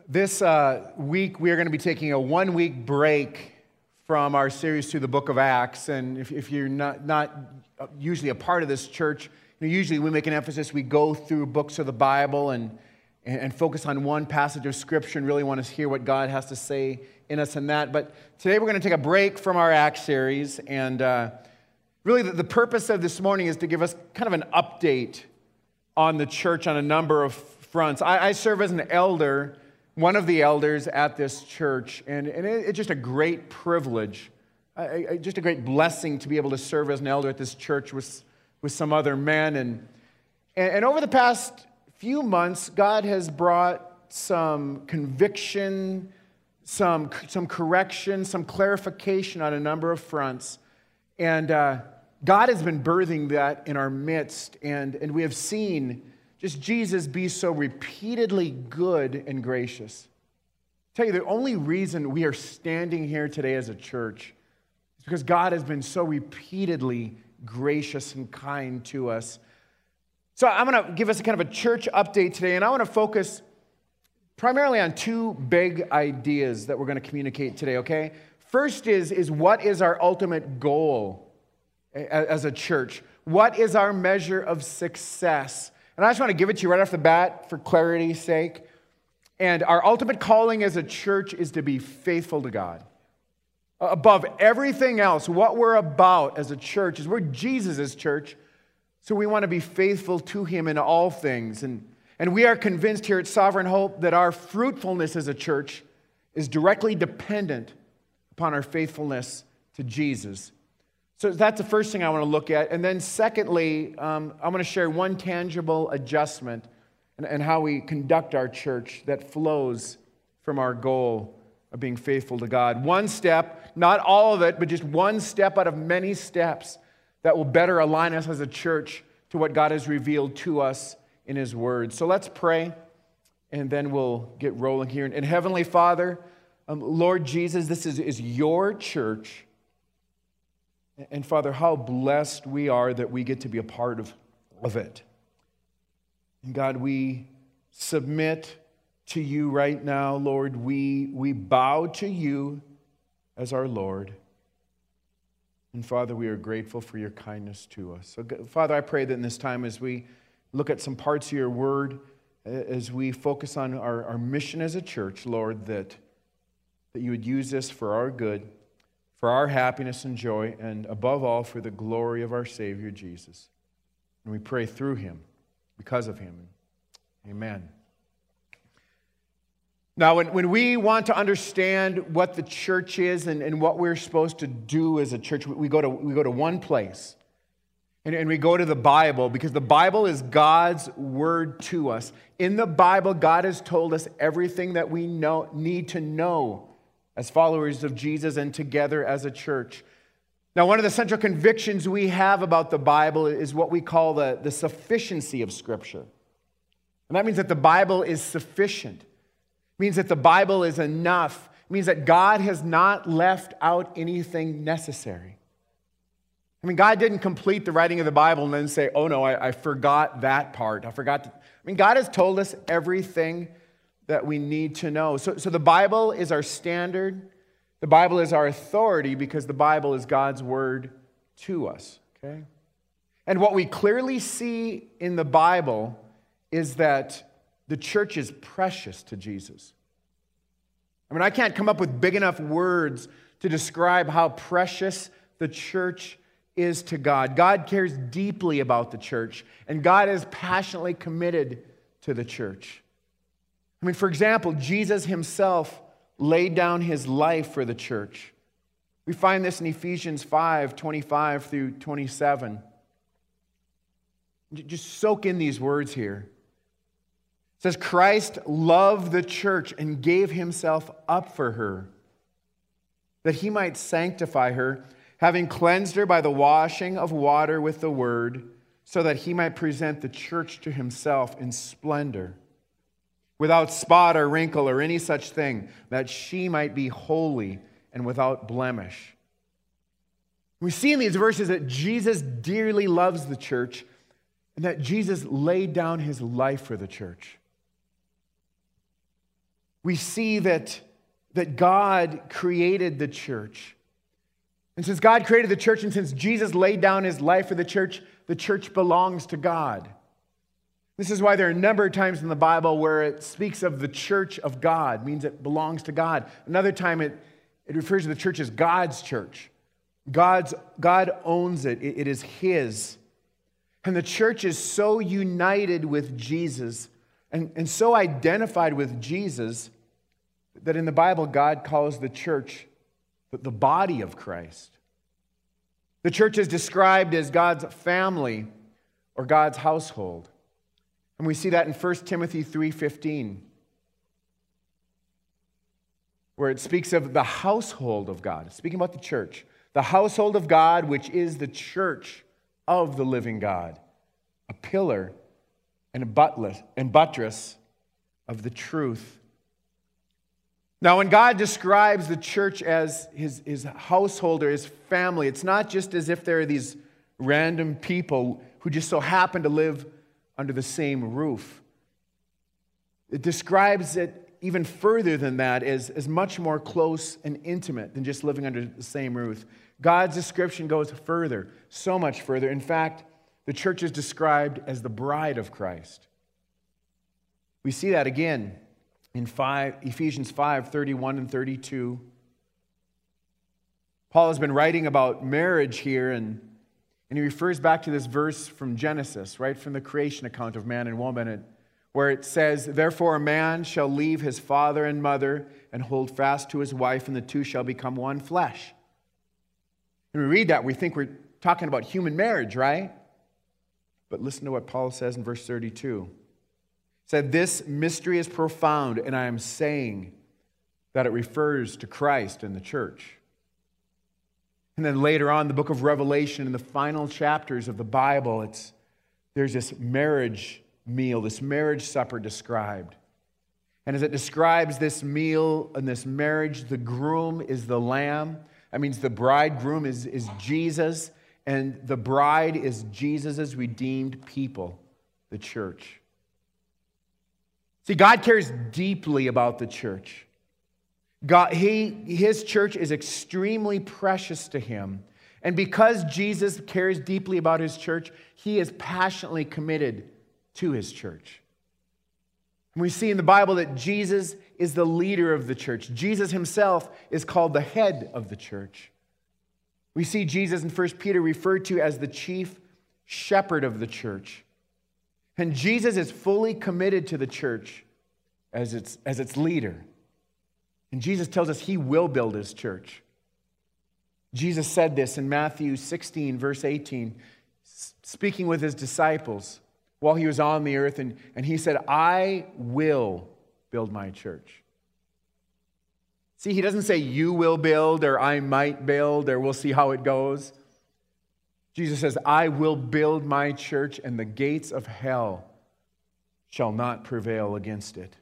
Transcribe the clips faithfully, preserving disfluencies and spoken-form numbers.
This uh, week, we are going to be taking a one-week break from our series through the book of Acts. And if, if you're not, not usually a part of this church, you know, usually we make an emphasis, we go through books of the Bible and, and, and focus on one passage of Scripture and really want to hear what God has to say in us in that. But today we're going to take a break from our Acts series. And uh, really the, the purpose of this morning is to give us kind of an update on the church on a number of fronts. I, I serve as an elder, one of the elders at this church, and, and it, it's just a great privilege, I, I, just a great blessing to be able to serve as an elder at this church with, with some other men. And, and, and over the past few months, God has brought some conviction, some, some correction, some clarification on a number of fronts. And uh, God has been birthing that in our midst, and, and we have seen just Jesus be so repeatedly good and gracious. I tell you, the only reason we are standing here today as a church is because God has been so repeatedly gracious and kind to us. So I'm going to give us a kind of a church update today, and I want to focus primarily on two big ideas that we're going to communicate today, okay? First is, is what is our ultimate goal as a church? What is our measure of success? And I just want to give it to you right off the bat for clarity's sake. And our ultimate calling as a church is to be faithful to God. Above everything else, what we're about as a church is we're Jesus' church, so we want to be faithful to Him in all things. And, and we are convinced here at Sovereign Hope that our fruitfulness as a church is directly dependent upon our faithfulness to Jesus. So that's the first thing I want to look at. And then secondly, um, I'm going to share one tangible adjustment and, and how we conduct our church that flows from our goal of being faithful to God. One step, not all of it, but just one step out of many steps that will better align us as a church to what God has revealed to us in His Word. So let's pray, and then we'll get rolling here. And Heavenly Father, um, Lord Jesus, this is, is your church. And Father, how blessed we are that we get to be a part of, of it. And God, we submit to you right now, Lord. We, we bow to you as our Lord. And Father, we are grateful for your kindness to us. So Father, I pray that in this time as we look at some parts of your word, as we focus on our, our mission as a church, Lord, that, that you would use this for our good, for our happiness and joy, and above all, for the glory of our Savior, Jesus. And we pray through Him, because of Him. Amen. Now, when, when we want to understand what the church is and, and what we're supposed to do as a church, we go to, we go to one place. And, and we go to the Bible, because the Bible is God's word to us. In the Bible, God has told us everything that we know, need to know as followers of Jesus and together as a church. Now, one of the central convictions we have about the Bible is what we call the, the sufficiency of Scripture. And that means that the Bible is sufficient. It means that the Bible is enough. It means that God has not left out anything necessary. I mean, God didn't complete the writing of the Bible and then say, oh no, I, I forgot that part. I forgot to. I mean, God has told us everything that we need to know. So, so the Bible is our standard. The Bible is our authority because the Bible is God's word to us, okay? And what we clearly see in the Bible is that the church is precious to Jesus. I mean, I can't come up with big enough words to describe how precious the church is to God. God cares deeply about the church, and God is passionately committed to the church. I mean, for example, Jesus Himself laid down His life for the church. We find this in Ephesians five, twenty-five through twenty-seven. Just soak in these words here. It says, Christ loved the church and gave Himself up for her, that He might sanctify her, having cleansed her by the washing of water with the word, so that He might present the church to Himself in splendor, without spot or wrinkle or any such thing, that she might be holy and without blemish. We see in these verses that Jesus dearly loves the church and that Jesus laid down His life for the church. we see that, that God created the church. And since God created the church, and since Jesus laid down his life for the church, the church belongs to God. This is why there are a number of times in the Bible where it speaks of the church of God, means it belongs to God. Another time it, it refers to the church as God's church. God's, God owns it. it. It is his. And the church is so united with Jesus and, and so identified with Jesus that in the Bible, God calls the church the body of Christ. The church is described as God's family or God's household. And we see that in First Timothy three fifteen, where it speaks of the household of God. It's speaking about the church. The household of God, which is the church of the living God, a pillar and a buttress, and buttress of the truth. Now, when God describes the church as his, his household or his family, it's not just as if there are these random people who just so happen to live under the same roof. It describes it even further than that as, as much more close and intimate than just living under the same roof. God's description goes further, so much further. In fact, the church is described as the bride of Christ. We see that again in five, Ephesians five, thirty-one and thirty-two. Paul has been writing about marriage here, and, and he refers back to this verse from Genesis, right from the creation account of man and woman, and, where it says, "Therefore a man shall leave his father and mother and hold fast to his wife, and the two shall become one flesh." And we read that, we think we're talking about human marriage, right? But listen to what Paul says in verse thirty-two. He said, "This mystery is profound, and I am saying that it refers to Christ and the church." And then later on, the book of Revelation, in the final chapters of the Bible, it's there's this marriage meal, this marriage supper described. And as it describes this meal and this marriage, the groom is the lamb. That means the bridegroom is, is Jesus, and the bride is Jesus' redeemed people, the church. See, God cares deeply about the church. God, he, his church is extremely precious to him. And because Jesus cares deeply about his church, he is passionately committed to his church. And we see in the Bible that Jesus is the leader of the church. Jesus himself is called the head of the church. We see Jesus in First Peter referred to as the chief shepherd of the church. And Jesus is fully committed to the church as its, as its leader. And Jesus tells us he will build his church. Jesus said this in Matthew sixteen, verse eighteen, speaking with his disciples while he was on the earth, and, and he said, "I will build my church." See, he doesn't say you will build or I might build or we'll see how it goes. Jesus says, "I will build my church, and the gates of hell shall not prevail against it."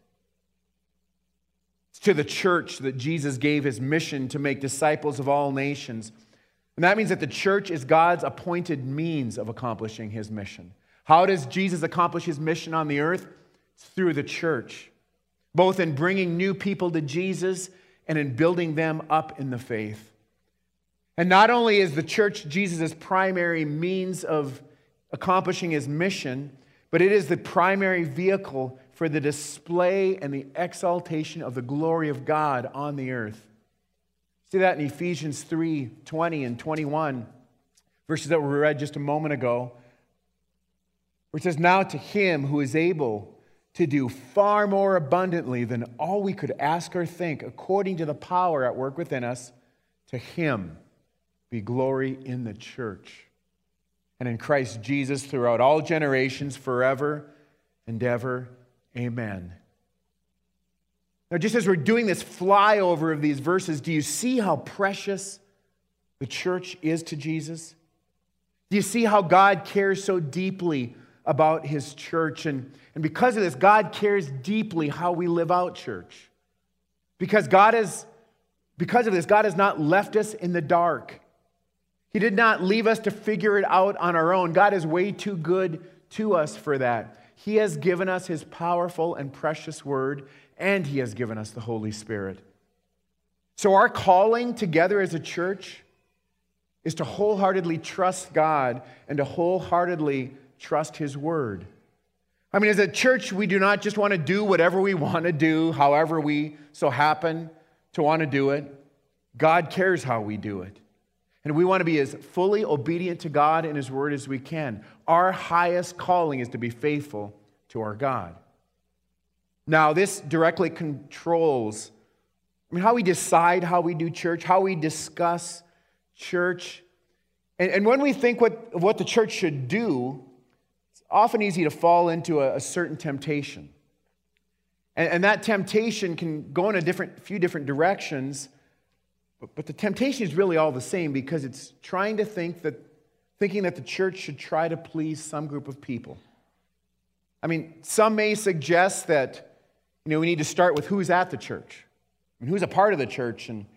It's to the church that Jesus gave his mission to make disciples of all nations. And that means that the church is God's appointed means of accomplishing his mission. How does Jesus accomplish his mission on the earth? It's through the church, both in bringing new people to Jesus and in building them up in the faith. And not only is the church Jesus' primary means of accomplishing his mission, but it is the primary vehicle for the display and the exaltation of the glory of God on the earth. See that in Ephesians three, twenty and twenty-one, verses that were read just a moment ago, where it says, "Now to him who is able to do far more abundantly than all we could ask or think, according to the power at work within us, to him be glory in the church and in Christ Jesus throughout all generations, forever and ever. Amen." Now, just as we're doing this flyover of these verses, do you see how precious the church is to Jesus? Do you see how God cares so deeply about his church? And, and because of this, God cares deeply how we live out church. Because God is, because of this, God has not left us in the dark. He did not leave us to figure it out on our own. God is way too good to us for that. He has given us his powerful and precious word, and He has given us the Holy Spirit. So our calling together as a church is to wholeheartedly trust God and to wholeheartedly trust His Word. I mean, as a church, we do not just want to do whatever we want to do, however we so happen to want to do it. God cares how we do it. And we want to be as fully obedient to God and His Word as we can. Our highest calling is to be faithful to our God. Now, this directly controls, I mean, how we decide how we do church, how we discuss church. And, and when we think what, what the church should do, it's often easy to fall into a, a certain temptation. And, and that temptation can go in a different, few different directions, but, but the temptation is really all the same because it's trying to think that, thinking that the church should try to please some group of people. I mean, some may suggest that, you know, we need to start with who's at the church and who's a part of the church, and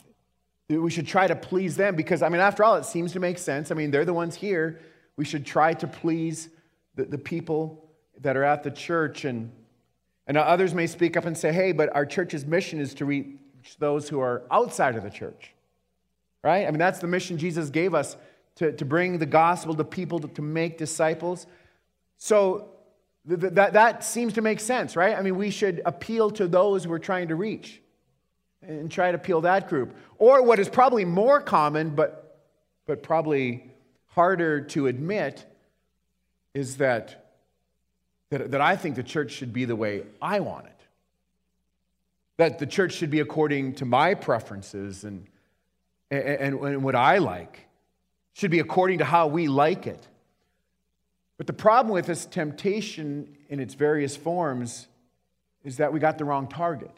we should try to please them because, I mean, after all, it seems to make sense. I mean, they're the ones here. We should try to please the, the people that are at the church. And, and others may speak up and say, hey, but our church's mission is to reach those who are outside of the church, right? I mean, that's the mission Jesus gave us, to, to bring the gospel to people, to, to make disciples. So th- that, that seems to make sense, right? I mean, we should appeal to those we're trying to reach and try to appeal that group. Or what is probably more common, but, but probably harder to admit, is that, that, that I think the church should be the way I want it. That the church should be according to my preferences and, and, and what I like. Should be according to how we like it. But the problem with this temptation in its various forms is that we got the wrong target.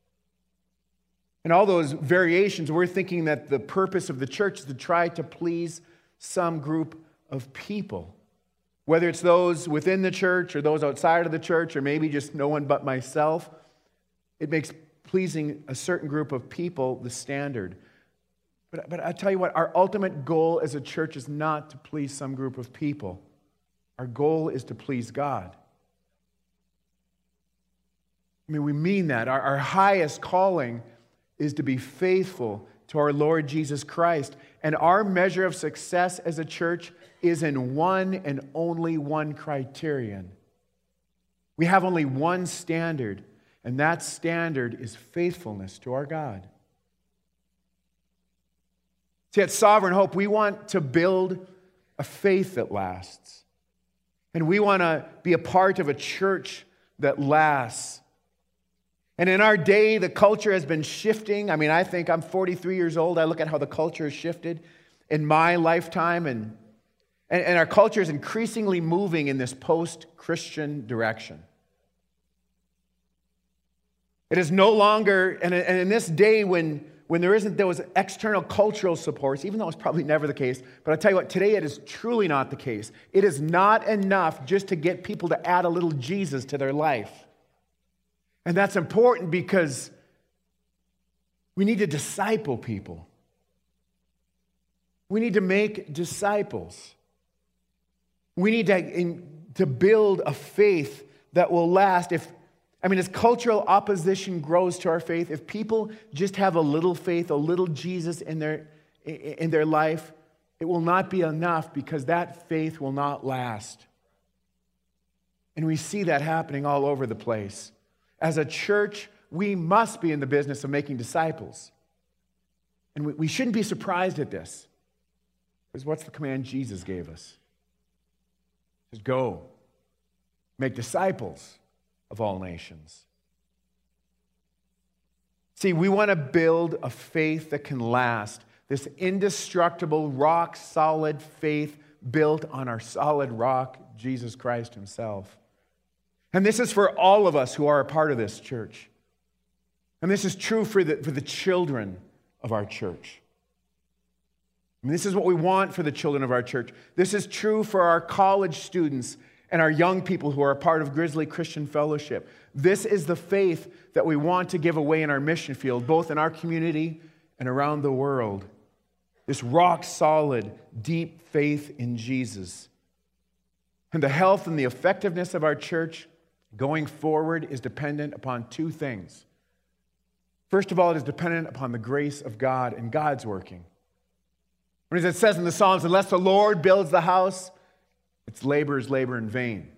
In all those variations, we're thinking that the purpose of the church is to try to please some group of people. Whether it's those within the church or those outside of the church or maybe just no one but myself, it makes pleasing a certain group of people the standard. But, but I tell you what, our ultimate goal as a church is not to please some group of people. Our goal is to please God. I mean, we mean that. Our, our highest calling is to be faithful to our Lord Jesus Christ. And our measure of success as a church is in one and only one criterion. We have only one standard, and that standard is faithfulness to our God. See, at Sovereign Hope, we want to build a faith that lasts. And we want to be a part of a church that lasts. And in our day, the culture has been shifting. I mean, I think I'm forty-three years old. I look at how the culture has shifted in my lifetime. And, and, and our culture is increasingly moving in this post-Christian direction. It is no longer, and, and in this day when, when there isn't those external cultural supports, even though it's probably never the case, but I'll tell you what, today it is truly not the case. It is not enough just to get people to add a little Jesus to their life. And that's important because we need to disciple people. We need to make disciples. We need to, in, to build a faith that will last. If I mean, as cultural opposition grows to our faith, if people just have a little faith, a little Jesus in their, in their life, it will not be enough because that faith will not last. And we see that happening all over the place. As a church, we must be in the business of making disciples. And we, we shouldn't be surprised at this. Because what's the command Jesus gave us? He says, go, make disciples of all nations. See, we want to build a faith that can last. This indestructible, rock-solid faith built on our solid rock, Jesus Christ Himself. And this is for all of us who are a part of this church. And this is true for the, for the children of our church. I mean, this is what we want for the children of our church. This is true for our college students and our young people who are a part of Grizzly Christian Fellowship. This is the faith that we want to give away in our mission field, both in our community and around the world. This rock-solid, deep faith in Jesus. And the health and the effectiveness of our church going forward is dependent upon two things. First of all, it is dependent upon the grace of God and God's working. When it says in the Psalms, unless the Lord builds the house, its labor is labor in vain.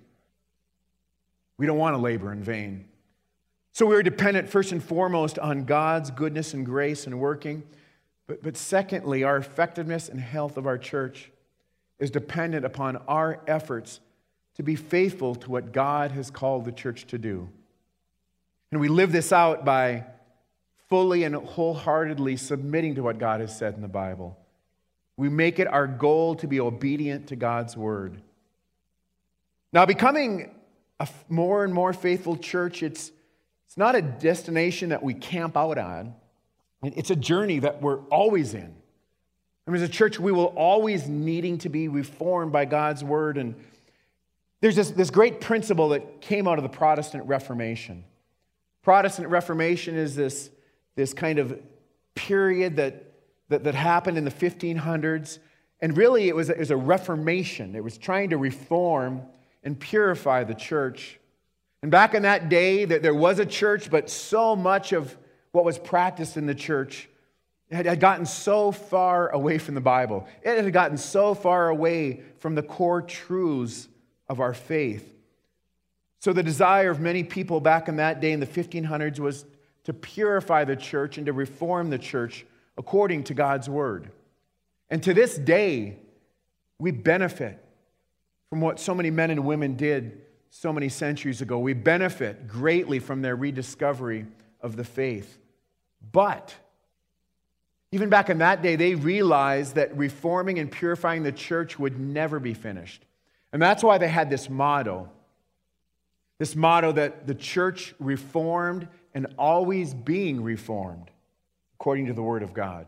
We don't want to labor in vain. So we're dependent first and foremost on God's goodness and grace and working. But, but secondly, our effectiveness and health of our church is dependent upon our efforts to be faithful to what God has called the church to do. And we live this out by fully and wholeheartedly submitting to what God has said in the Bible. We make it our goal to be obedient to God's word. Now, becoming a more and more faithful church, it's, it's not a destination that we camp out on. It's a journey that we're always in. I mean, as a church, we will always needing to be reformed by God's word. And there's this, this great principle that came out of the Protestant Reformation. Protestant Reformation is this, this kind of period that, that, that happened in the fifteen hundreds. And really, it was, it was a reformation. It was trying to reform and purify the church. And back in that day, there was a church, but so much of what was practiced in the church had gotten so far away from the Bible. It had gotten so far away from the core truths of our faith. So the desire of many people back in that day in the fifteen hundreds was to purify the church and to reform the church according to God's word. And to this day, we benefit from what so many men and women did so many centuries ago. We benefit greatly from their rediscovery of the faith. But even back in that day, they realized that reforming and purifying the church would never be finished. And that's why they had this motto. This motto that the church reformed and always being reformed, according to the Word of God.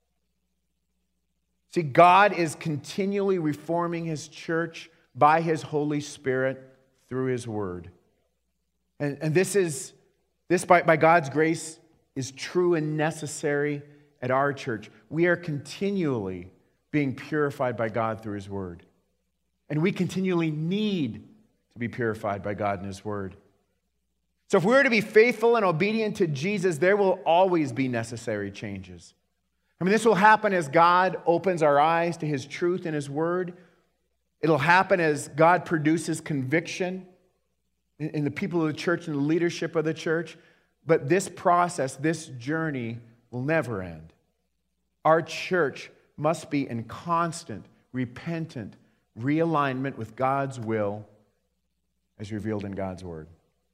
See, God is continually reforming His church by His Holy Spirit through His Word. And, and this is, this by, by God's grace, is true and necessary at our church. We are continually being purified by God through His Word. And we continually need to be purified by God and His Word. So if we're to be faithful and obedient to Jesus, there will always be necessary changes. I mean, this will happen as God opens our eyes to His truth and His Word. It'll happen as God produces conviction in, in the people of the church and the leadership of the church. But this process, this journey, will never end. Our church must be in constant, repentant realignment with God's will as revealed in God's Word.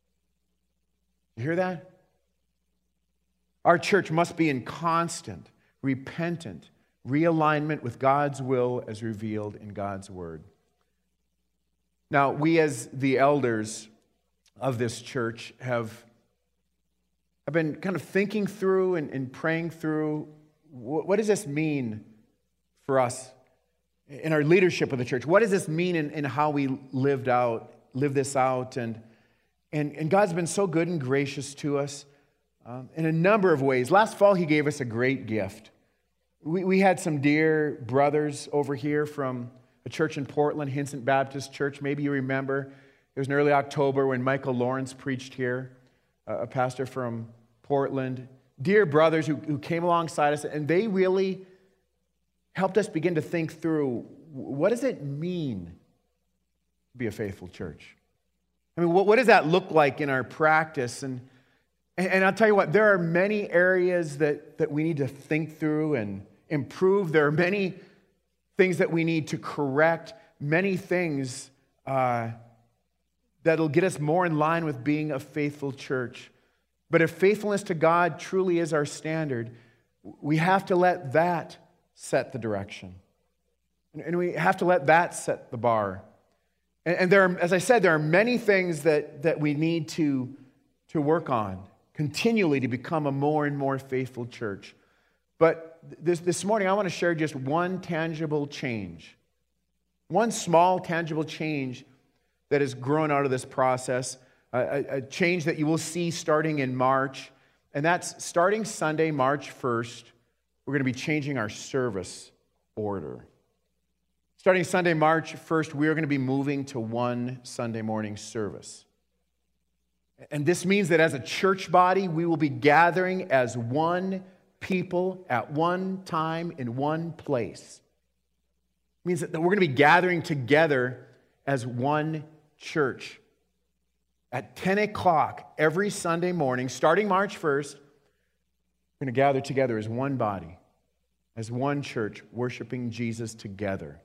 You hear that? Our church must be in constant, repentant realignment with God's will as revealed in God's Word. Now, we as the elders of this church have, have been kind of thinking through and, and praying through what, what does this mean for us in our leadership of the church? What does this mean in, in how we lived out, live this out? And, and, and God's been so good and gracious to us um, in a number of ways. Last fall, He gave us a great gift. We, we had some dear brothers over here from a church in Portland, Hinson Baptist Church. Maybe you remember. It was in early October when Michael Lawrence preached here, a pastor from Portland. Dear brothers who, who came alongside us, and they really helped us begin to think through, what does it mean to be a faithful church? I mean, what, what does that look like in our practice? And, and, and I'll tell you what, there are many areas that, that we need to think through and improve. There are many things that we need to correct, many things uh, that'll get us more in line with being a faithful church. But if faithfulness to God truly is our standard, we have to let that set the direction. And we have to let that set the bar. And, and there are, as I said, there are many things that, that we need to, to work on continually to become a more and more faithful church. But this, this morning, I want to share just one tangible change. One small tangible change that has grown out of this process. A, a change that you will see starting in March. And that's starting Sunday, March first, we're going to be changing our service order. Starting Sunday, March first, we are going to be moving to one Sunday morning service. And this means that as a church body, we will be gathering as one people at one time in one place. It means that we're going to be gathering together as one church. At ten o'clock every Sunday morning, starting March first, we're going to gather together as one body, as one church, worshiping Jesus together.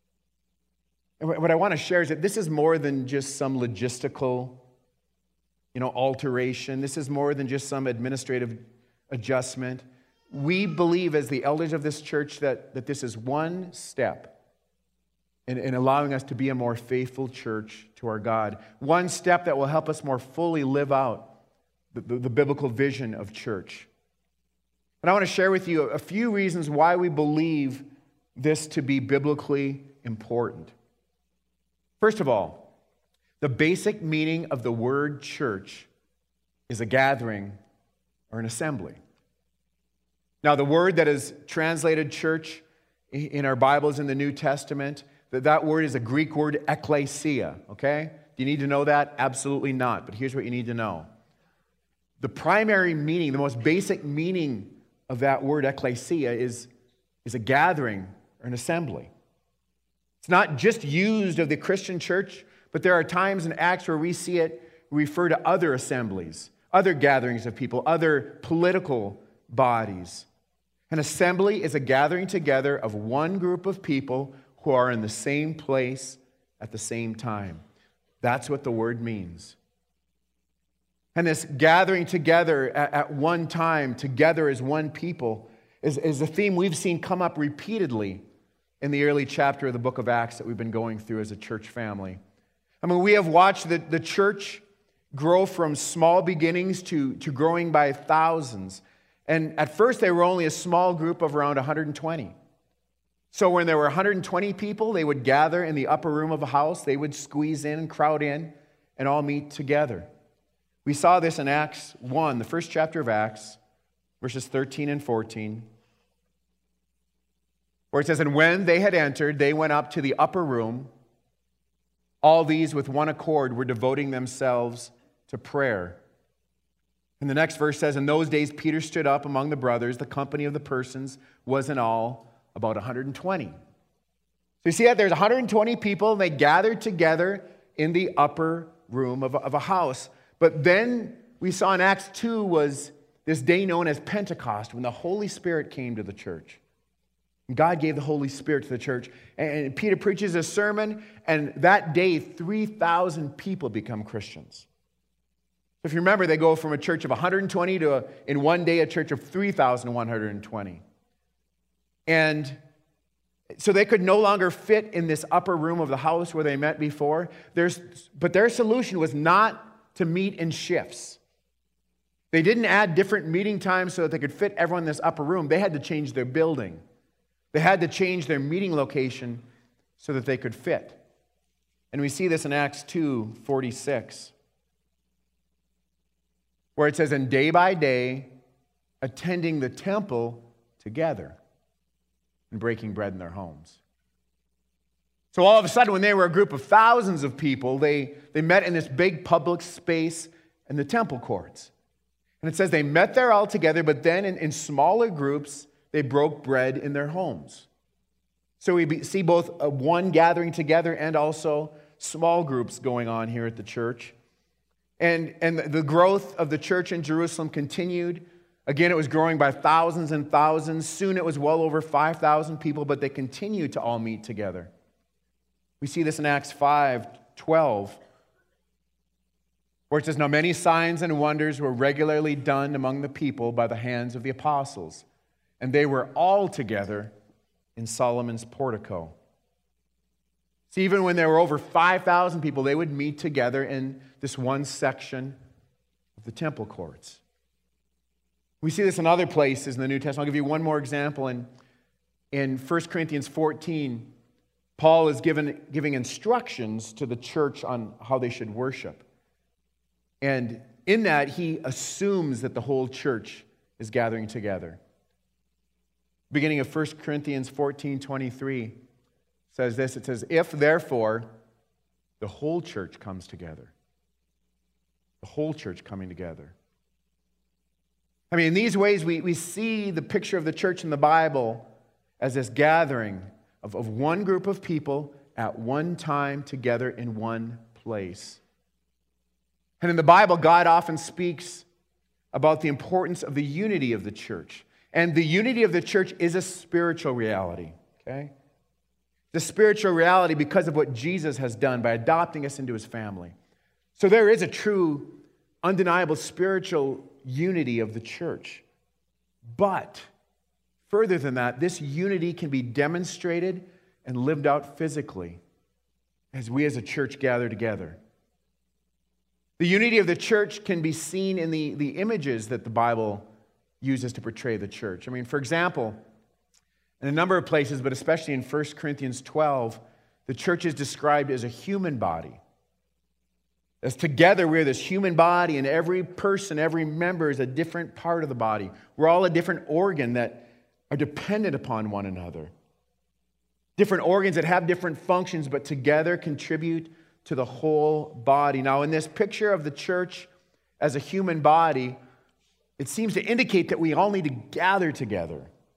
And what I want to share is that this is more than just some logistical, you know, alteration. This is more than just some administrative adjustment. We believe as the elders of this church that, that this is one step in, in allowing us to be a more faithful church to our God. One step that will help us more fully live out the, the, the biblical vision of church. And I want to share with you a few reasons why we believe this to be biblically important. First of all, the basic meaning of the word church is a gathering or an assembly. Now, the word that is translated church in our Bibles in the New Testament, that, that word is a Greek word, ekklesia, okay? Do you need to know that? Absolutely not, but here's what you need to know. The primary meaning, the most basic meaning of that word, ekklesia, is, is a gathering or an assembly. It's not just used of the Christian church, but there are times in Acts where we see it refer to other assemblies, other gatherings of people, other political bodies. An assembly is a gathering together of one group of people who are in the same place at the same time. That's what the word means. And this gathering together at, at one time, together as one people, is, is a theme we've seen come up repeatedly in the early chapter of the book of Acts that we've been going through as a church family. I mean, we have watched the, the church grow from small beginnings to, to growing by thousands. And at first, they were only a small group of around one hundred twenty. So when there were one hundred twenty people, they would gather in the upper room of a house. They would squeeze in and crowd in and all meet together. We saw this in Acts one, the first chapter of Acts, verses thirteen and fourteen, where it says, "And when they had entered, they went up to the upper room. All these with one accord were devoting themselves to prayer." And the next verse says, "In those days Peter stood up among the brothers. The company of the persons was in all about one hundred twenty. So you see that there's one hundred twenty people, and they gathered together in the upper room of a, of a house. But then we saw in Acts two was this day known as Pentecost, when the Holy Spirit came to the church. God gave the Holy Spirit to the church. And Peter preaches a sermon, and that day, three thousand people become Christians. If you remember, they go from a church of one hundred twenty to, a, in one day, a church of three thousand one hundred twenty. And so they could no longer fit in this upper room of the house where they met before. There's, but their solution was not to meet in shifts. They didn't add different meeting times so that they could fit everyone in this upper room. They had to change their building. They had to change their meeting location so that they could fit. And we see this in Acts two forty-six, where it says, "And day by day, attending the temple together and breaking bread in their homes." So all of a sudden, when they were a group of thousands of people, they, they met in this big public space in the temple courts. And it says they met there all together, but then in, in smaller groups, they broke bread in their homes. So we be, see both a one gathering together and also small groups going on here at the church. And, and the growth of the church in Jerusalem continued. Again, it was growing by thousands and thousands. Soon it was well over five thousand people, but they continued to all meet together. We see this in Acts five twelve, where it says, "Now many signs and wonders were regularly done among the people by the hands of the apostles, and they were all together in Solomon's portico." See, even when there were over five thousand people, they would meet together in this one section of the temple courts. We see this in other places in the New Testament. I'll give you one more example. In, in First Corinthians fourteen, Paul is given, giving instructions to the church on how they should worship. And in that, he assumes that the whole church is gathering together. Beginning of First Corinthians fourteen twenty-three says this. It says, "If therefore the whole church comes together." the whole church coming together. I mean, in these ways, we, we see the picture of the church in the Bible as this gathering of, of one group of people at one time together in one place. And in the Bible, God often speaks about the importance of the unity of the church. And the unity of the church is a spiritual reality, okay? The spiritual reality because of what Jesus has done by adopting us into his family. So there is a true, undeniable spiritual unity of the church. But further than that, this unity can be demonstrated and lived out physically as we as a church gather together. The unity of the church can be seen in the, the images that the Bible uses to portray the church. I mean, for example, in a number of places, but especially in First Corinthians twelve, the church is described as a human body. As together we're this human body, and every person, every member is a different part of the body. We're all a different organ that are dependent upon one another. Different organs that have different functions, but together contribute to the whole body. Now, in this picture of the church as a human body, it seems to indicate that we all need to gather together.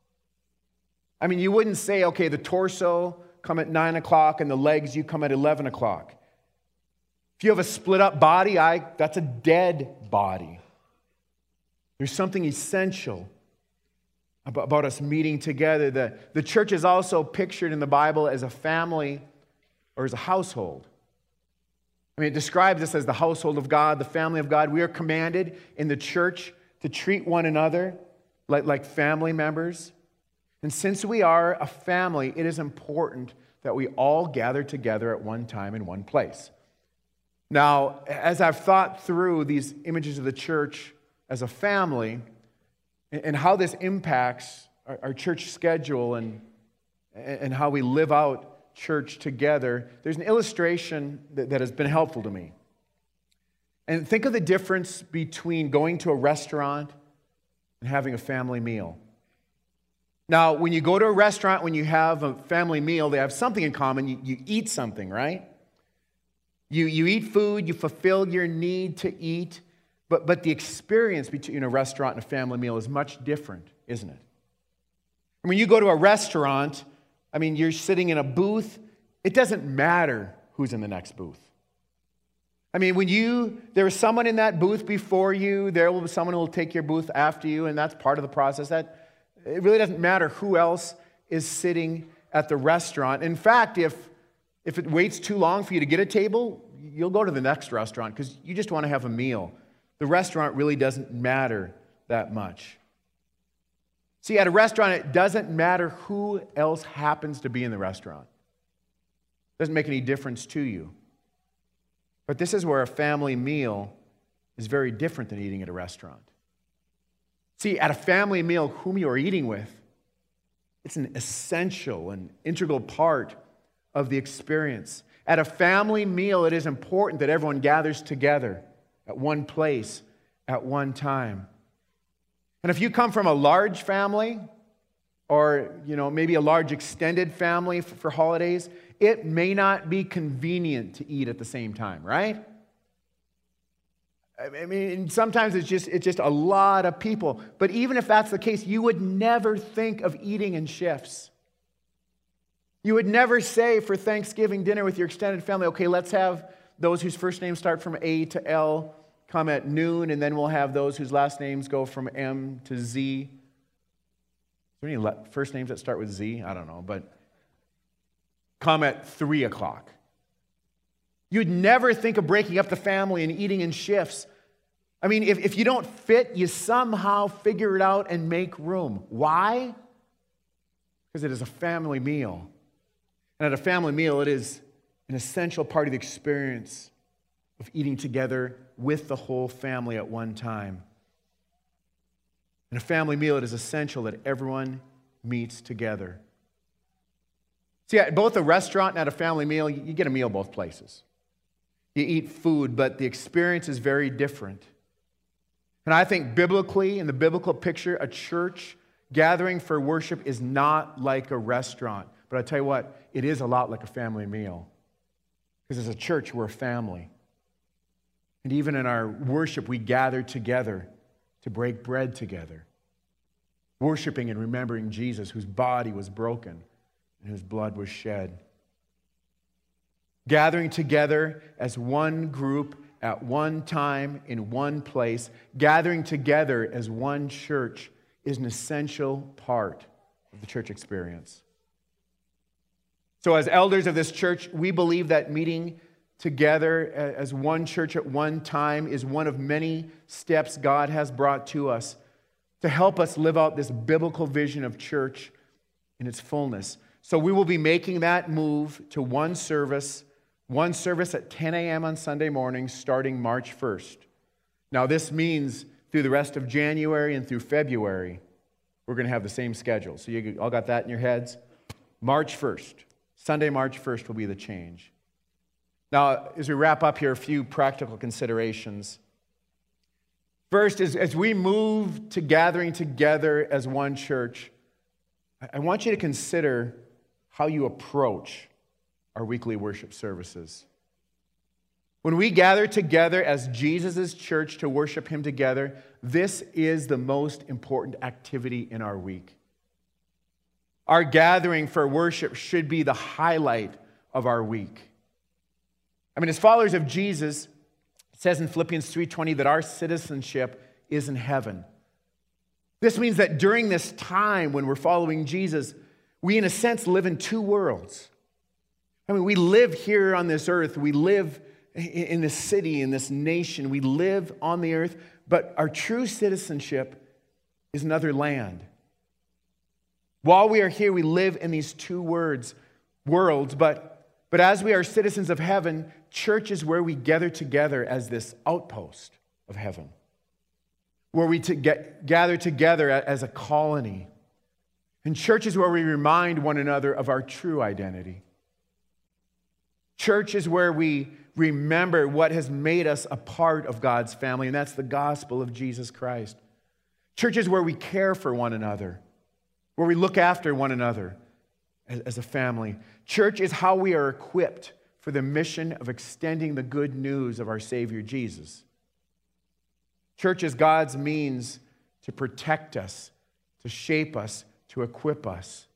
I mean, you wouldn't say, okay, the torso come at nine o'clock and the legs, you come at eleven o'clock. If you have a split up body, I, that's a dead body. There's something essential about, about us meeting together. The, the church is also pictured in the Bible as a family or as a household. I mean, it describes us as the household of God, the family of God. We are commanded in the church to treat one another like, like family members. And since we are a family, it is important that we all gather together at one time in one place. Now, as I've thought through these images of the church as a family and how this impacts our, our church schedule and, and how we live out church together, there's an illustration that, that has been helpful to me. And think of the difference between going to a restaurant and having a family meal. Now, when you go to a restaurant, when you have a family meal, they have something in common. You, you eat something, right? You, you eat food, you fulfill your need to eat, but, but the experience between a restaurant and a family meal is much different, isn't it? And when you go to a restaurant, I mean, you're sitting in a booth, it doesn't matter who's in the next booth. I mean, when you, there is someone in that booth before you, there will be someone who will take your booth after you, and that's part of the process. That it really doesn't matter who else is sitting at the restaurant. In fact, if If it waits too long for you to get a table, you'll go to the next restaurant because you just want to have a meal. The restaurant really doesn't matter that much. See, at a restaurant, it doesn't matter who else happens to be in the restaurant. It doesn't make any difference to you. But this is where a family meal is very different than eating at a restaurant. See, at a family meal, whom you are eating with, it's an essential and integral part of the experience. At a family meal, it is important that everyone gathers together at one place at one time. And if you come from a large family or, you know, maybe a large extended family for, for holidays, it may not be convenient to eat at the same time, right? I mean, sometimes it's just it's just a lot of people. But even if that's the case, you would never think of eating in shifts. You would never say for Thanksgiving dinner with your extended family, okay, let's have those whose first names start from A to L come at noon, and then we'll have those whose last names go from M to Z. Is there any first names that start with Z? I don't know, but come at three o'clock. You'd never think of breaking up the family and eating in shifts. I mean, if, if you don't fit, you somehow figure it out and make room. Why? Because it is a family meal. And at a family meal, it is an essential part of the experience of eating together with the whole family at one time. In a family meal, it is essential that everyone meets together. See, at both a restaurant and at a family meal, you get a meal both places. You eat food, but the experience is very different. And I think biblically, in the biblical picture, a church gathering for worship is not like a restaurant. But I tell you what, it is a lot like a family meal. Because as a church, we're a family. And even in our worship, we gather together to break bread together, worshiping and remembering Jesus, whose body was broken and whose blood was shed. Gathering together as one group at one time in one place, gathering together as one church is an essential part of the church experience. So as elders of this church, we believe that meeting together as one church at one time is one of many steps God has brought to us to help us live out this biblical vision of church in its fullness. So we will be making that move to one service, one service at ten a.m. on Sunday morning starting March first. Now this means through the rest of January and through February, we're going to have the same schedule. So you all got that in your heads? March first. Sunday, March first will be the change. Now, as we wrap up here, a few practical considerations. First, is as we move to gathering together as one church, I want you to consider how you approach our weekly worship services. When we gather together as Jesus' church to worship Him together, this is the most important activity in our week. Our gathering for worship should be the highlight of our week. I mean, as followers of Jesus, it says in Philippians three twenty that our citizenship is in heaven. This means that during this time when we're following Jesus, we in a sense live in two worlds. I mean, we live here on this earth. We live in this city, in this nation. We live on the earth, but our true citizenship is another land. While we are here, we live in these two words, worlds, but But as we are citizens of heaven, church is where we gather together as this outpost of heaven, where we to get, gather together as a colony. And church is where we remind one another of our true identity. Church is where we remember what has made us a part of God's family, and that's the gospel of Jesus Christ. Church is where we care for one another, where we look after one another as a family. Church is how we are equipped for the mission of extending the good news of our Savior Jesus. Church is God's means to protect us, to shape us, to equip us.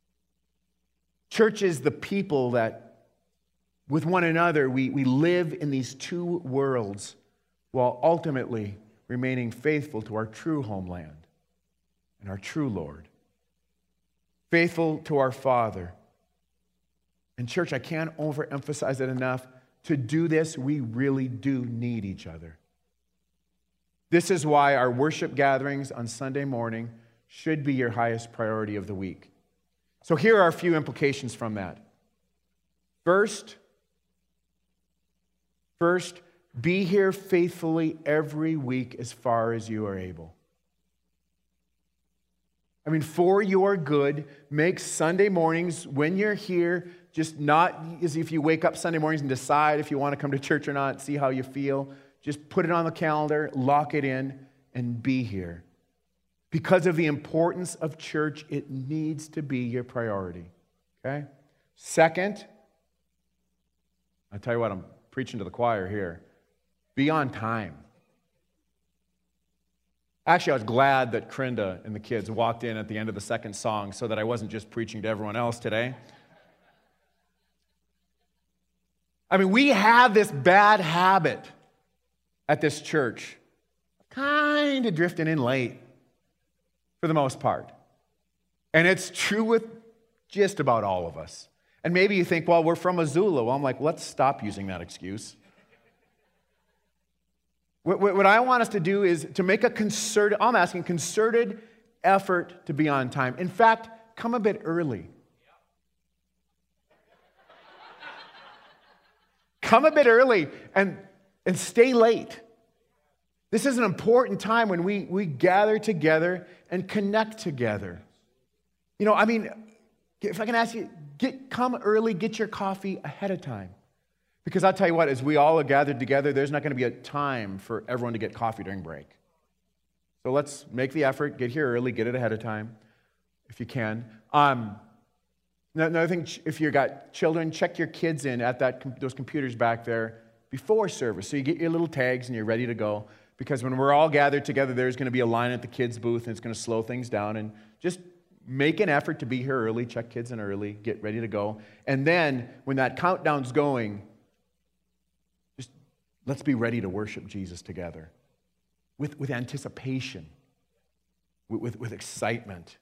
Church is the people that, with one another, we, we live in these two worlds while ultimately remaining faithful to our true homeland and our true Lord. Faithful to our Father. And church, I can't overemphasize it enough. To do this, we really do need each other. This is why our worship gatherings on Sunday morning should be your highest priority of the week. So here are a few implications from that. First, first, be here faithfully every week as far as you are able. I mean, for your good, make Sunday mornings when you're here just not as if you wake up Sunday mornings and decide if you want to come to church or not, see how you feel. Just put it on the calendar, lock it in, and be here. Because of the importance of church, it needs to be your priority. Okay? Second, I'll tell you what, I'm preaching to the choir here. Be on time. Actually, I was glad that Krinda and the kids walked in at the end of the second song so that I wasn't just preaching to everyone else today. I mean, we have this bad habit at this church, kind of drifting in late for the most part. And it's true with just about all of us. And maybe you think, well, we're from Missoula. Well, I'm like, let's stop using that excuse. What, what I want us to do is to make a concerted, I'm asking, concerted effort to be on time. In fact, come a bit early. Come a bit early and, and stay late. This is an important time when we, we gather together and connect together. You know, I mean, if I can ask you, get come early, get your coffee ahead of time. Because I'll tell you what, as we all are gathered together, there's not going to be a time for everyone to get coffee during break. So let's make the effort, get here early, get it ahead of time, if you can. Um, another thing, if you've got children, check your kids in at that those computers back there before service. So you get your little tags and you're ready to go. Because when we're all gathered together, there's going to be a line at the kids' booth, and it's going to slow things down. And just make an effort to be here early, check kids in early, get ready to go. And then when that countdown's going, just let's be ready to worship Jesus together with, with anticipation, with, with, with excitement.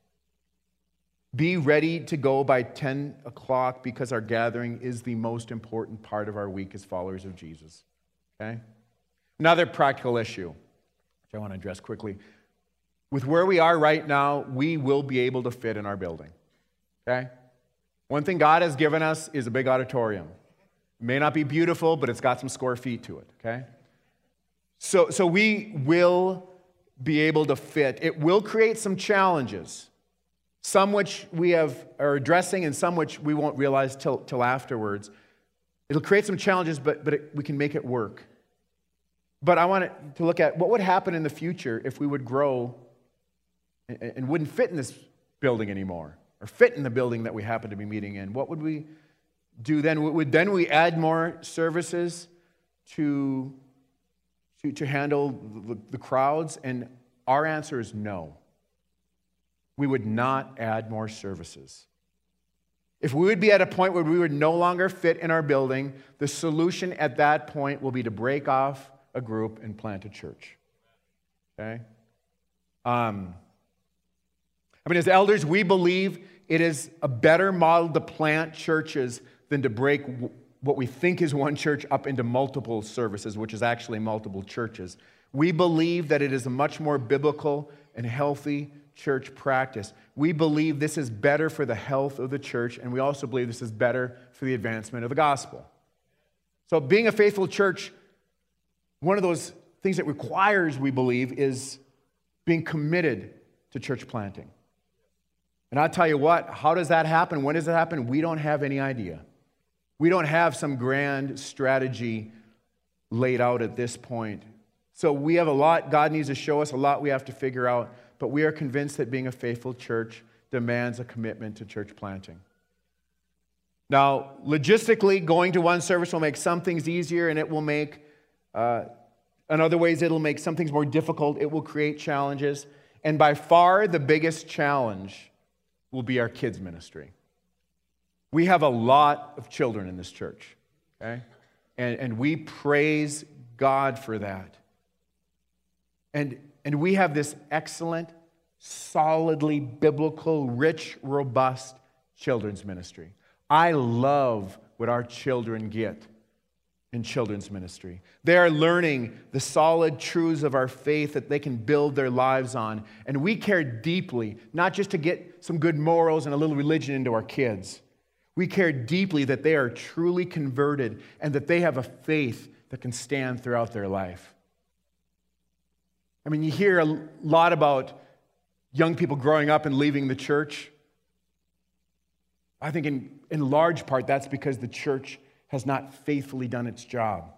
Be ready to go by ten o'clock because our gathering is the most important part of our week as followers of Jesus. Okay? Another practical issue, which I want to address quickly. With where we are right now, we will be able to fit in our building. Okay? One thing God has given us is a big auditorium. It may not be beautiful, but it's got some square feet to it. Okay? So, so we will be able to fit. It will create some challenges. Some which we have are addressing and some which we won't realize till, till afterwards. It'll create some challenges, but, but it, we can make it work. But I want to look at what would happen in the future if we would grow and, and wouldn't fit in this building anymore, or fit in the building that we happen to be meeting in. What would we do then? Would then we add more services to, to, to handle the, the crowds? And our answer is no. We would not add more services. If we would be at a point where we would no longer fit in our building, the solution at that point will be to break off a group and plant a church. Okay? Um, I mean, as elders, we believe it is a better model to plant churches than to break w- what we think is one church up into multiple services, which is actually multiple churches. We believe that it is a much more biblical and healthy church practice. We believe this is better for the health of the church, and we also believe this is better for the advancement of the gospel. So being a faithful church, one of those things that requires, we believe, is being committed to church planting. And I'll tell you what, how does that happen? When does it happen? We don't have any idea. We don't have some grand strategy laid out at this point. So we have a lot God needs to show us, a lot we have to figure out. But we are convinced that being a faithful church demands a commitment to church planting. Now, logistically, going to one service will make some things easier, and it will make, uh, in other ways, it'll make some things more difficult. It will create challenges. And by far, the biggest challenge will be our kids' ministry. We have a lot of children in this church, okay? And, and we praise God for that. And And we have this excellent, solidly biblical, rich, robust children's ministry. I love what our children get in children's ministry. They are learning the solid truths of our faith that they can build their lives on. And we care deeply, not just to get some good morals and a little religion into our kids. We care deeply that they are truly converted and that they have a faith that can stand throughout their life. I mean, you hear a lot about young people growing up and leaving the church. I think in, in large part that's because the church has not faithfully done its job.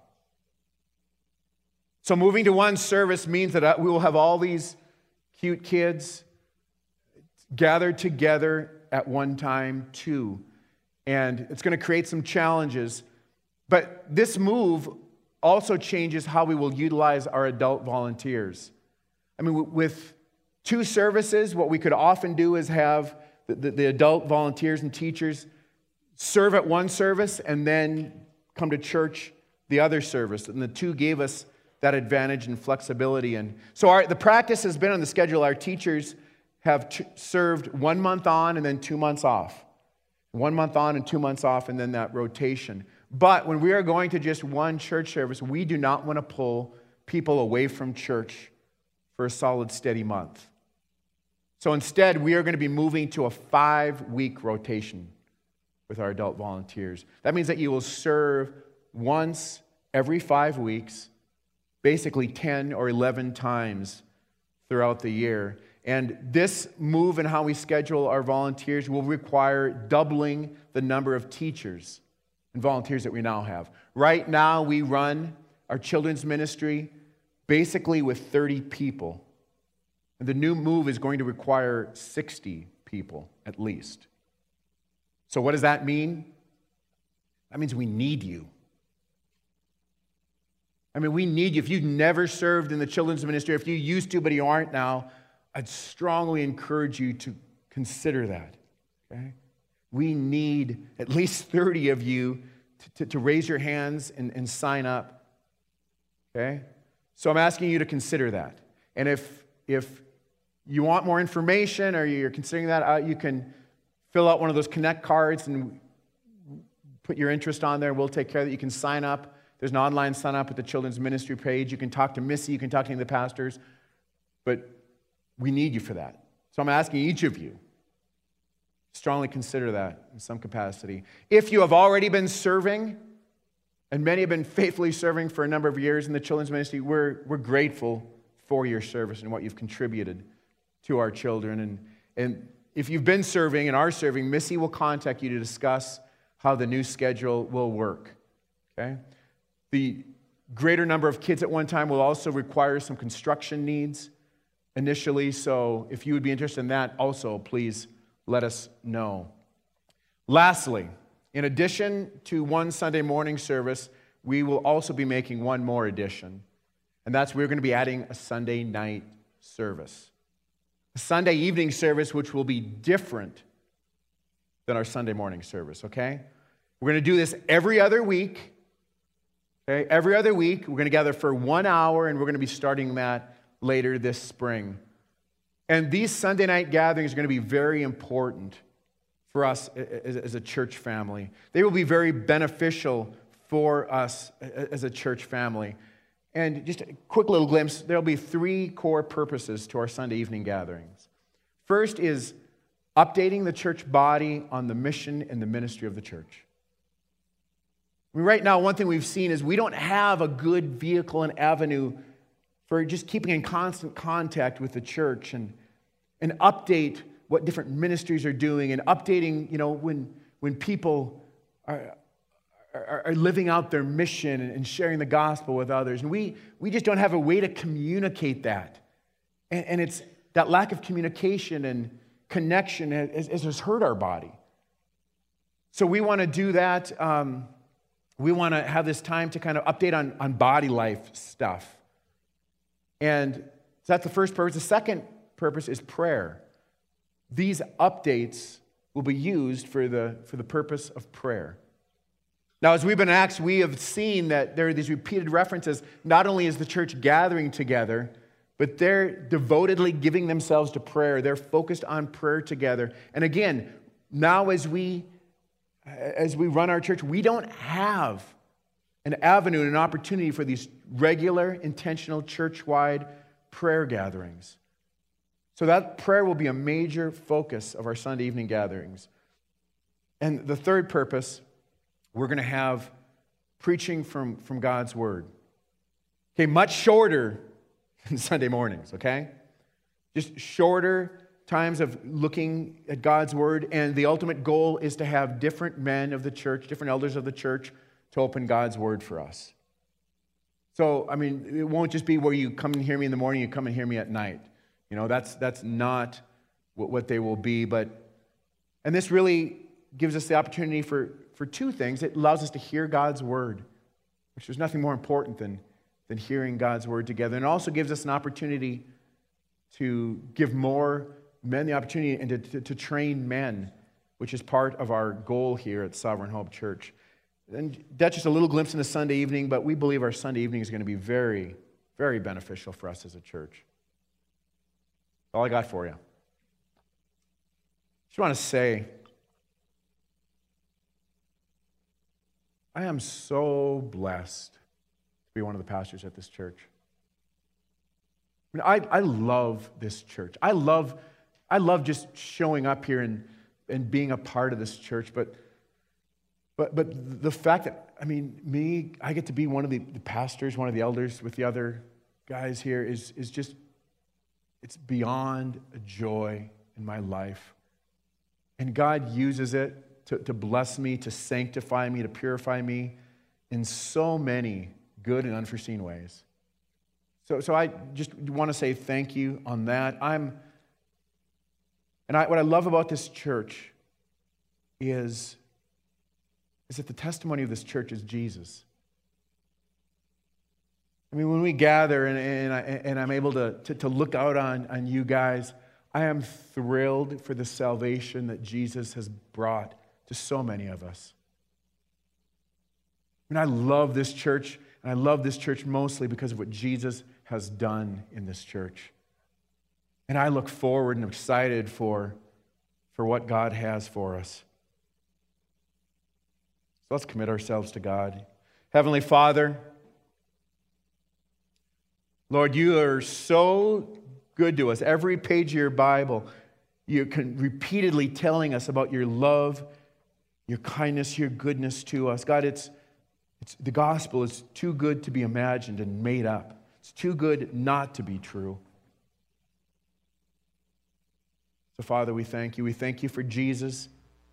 So moving to one service means that we will have all these cute kids gathered together at one time too. And it's going to create some challenges. But this move also changes how we will utilize our adult volunteers. I mean, with two services, what we could often do is have the, the, the adult volunteers and teachers serve at one service and then come to church the other service. And the two gave us that advantage and flexibility. And so our, the practice has been on the schedule. Our teachers have t- served one month on and then two months off. One month on and two months off, and then that rotation. But when we are going to just one church service, we do not want to pull people away from church for a solid, steady month. So instead, we are going to be moving to a five-week rotation with our adult volunteers. That means that you will serve once every five weeks, basically ten or eleven times throughout the year. And this move in how we schedule our volunteers will require doubling the number of teachers and volunteers that we now have. Right now, we run our children's ministry basically with thirty people. And the new move is going to require sixty people at least. So what does that mean? That means we need you. I mean, we need you. If you've never served in the children's ministry, if you used to but you aren't now, I'd strongly encourage you to consider that, okay? We need at least thirty of you to, to, to raise your hands and, and sign up, okay? So I'm asking you to consider that. And if, if you want more information or you're considering that, uh, you can fill out one of those Connect cards and put your interest on there. We'll take care of it. You can sign up. There's an online sign up at the children's ministry page. You can talk to Missy. You can talk to any of the pastors. But we need you for that. So I'm asking each of you, strongly consider that in some capacity. If you have already been serving, and many have been faithfully serving for a number of years in the children's ministry, we're, we're grateful for your service and what you've contributed to our children. And, and if you've been serving and are serving, Missy will contact you to discuss how the new schedule will work, okay? The greater number of kids at one time will also require some construction needs initially, so if you would be interested in that also, please let us know. Lastly, in addition to one Sunday morning service, we will also be making one more addition, and that's we're going to be adding a Sunday night service. A Sunday evening service which will be different than our Sunday morning service, okay? We're going to do this every other week. Okay, every other week, we're going to gather for one hour, and we're going to be starting that later this spring. And these Sunday night gatherings are going to be very important for us as a church family. They will be very beneficial for us as a church family. And just a quick little glimpse, there'll be three core purposes to our Sunday evening gatherings. First is updating the church body on the mission and the ministry of the church. I mean, right now, one thing we've seen is we don't have a good vehicle and avenue for just keeping in constant contact with the church and, and update what different ministries are doing and updating, you know, when, when people are, are, are living out their mission and sharing the gospel with others. And we, we just don't have a way to communicate that. And, and it's that lack of communication and connection has, has hurt our body. So we want to do that. Um, We want to have this time to kind of update on, on body life stuff. And so that's the first purpose. The second purpose is prayer. These updates will be used for the, for the purpose of prayer. Now, as we've been in Acts, we have seen that there are these repeated references. Not only is the church gathering together, but they're devotedly giving themselves to prayer. They're focused on prayer together. And again, now as we As we run our church, we don't have an avenue and an opportunity for these regular, intentional, church-wide prayer gatherings. So that prayer will be a major focus of our Sunday evening gatherings. And the third purpose, we're going to have preaching from, from God's Word. Okay, much shorter than Sunday mornings, okay? Just shorter times of looking at God's Word, and the ultimate goal is to have different men of the church, different elders of the church, to open God's Word for us. So, I mean, it won't just be where you come and hear me in the morning, you come and hear me at night. You know, that's that's not what, what they will be, but, and this really gives us the opportunity for, for two things. It allows us to hear God's Word, which there's nothing more important than, than hearing God's Word together, and it also gives us an opportunity to give more men the opportunity and to, to, to train men, which is part of our goal here at Sovereign Hope Church. And that's just a little glimpse into Sunday evening, but we believe our Sunday evening is going to be very, very beneficial for us as a church. That's all I got for you. Just want to say, I am so blessed to be one of the pastors at this church. I mean, I, I love this church. I love I love just showing up here and, and being a part of this church, but but but the fact that, I mean, me, I get to be one of the, the pastors, one of the elders with the other guys here is, is just, it's beyond a joy in my life. And God uses it to, to bless me, to sanctify me, to purify me in so many good and unforeseen ways. So, so I just want to say thank you on that. I'm And I, what I love about this church is, is that the testimony of this church is Jesus. I mean, when we gather and, and, I, and I'm able to, to, to look out on, on you guys, I am thrilled for the salvation that Jesus has brought to so many of us. I mean, I love this church, and I love this church mostly because of what Jesus has done in this church. And I look forward and I'm excited for, for what God has for us. So let's commit ourselves to God. Heavenly Father, Lord, you are so good to us. Every page of your Bible, you're repeatedly telling us about your love, your kindness, your goodness to us. God, it's, it's the gospel is too good to be imagined and made up. It's too good not to be true. So, Father, we thank you. We thank you for Jesus.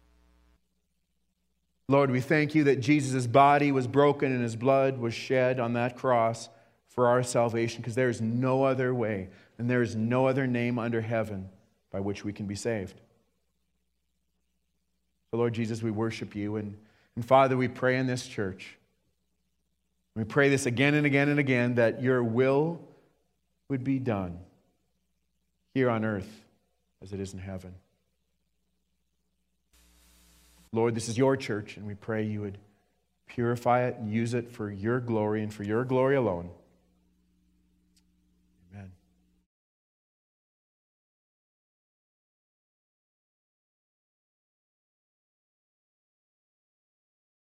Lord, we thank you that Jesus' body was broken and his blood was shed on that cross for our salvation, because there is no other way and there is no other name under heaven by which we can be saved. So, Lord Jesus, we worship you. And, and Father, we pray in this church. We pray this again and again and again, that your will would be done here on earth as it is in heaven. Lord, this is your church, and we pray you would purify it and use it for your glory and for your glory alone.